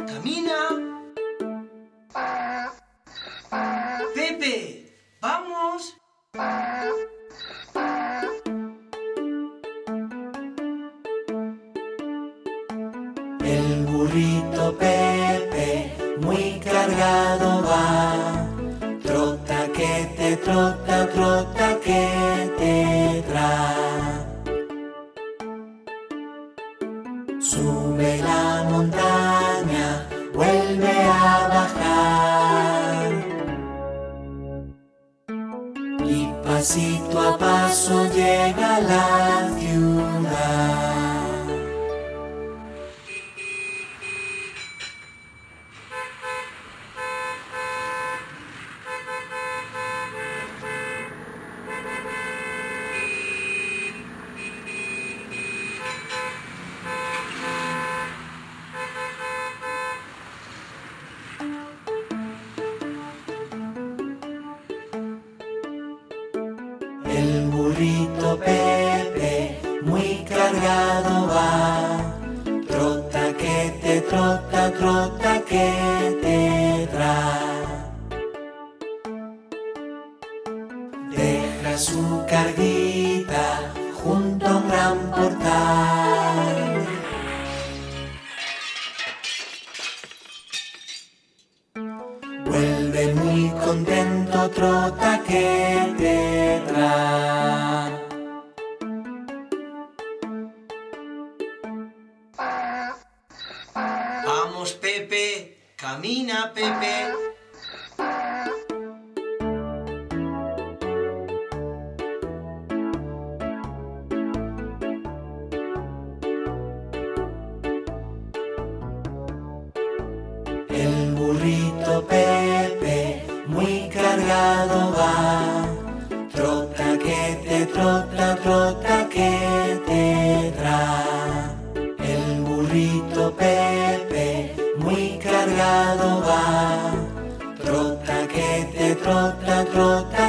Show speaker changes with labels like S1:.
S1: camina. Pepe, vamos.
S2: El burrito Pepe muy cargado va, trota que te trae. Sube la montaña, vuelve a bajar, y pasito a paso llega a la ciudad. El burrito Pepe muy cargado va, trota que te trae. Deja su carguita junto a un gran portal. Vuelve muy contento, trota que te trae.
S1: Vamos, Pepe, camina, Pepe.
S2: El burrito Pepe muy cargado va, trota que te trae. El burrito Pepe muy cargado va, trota que te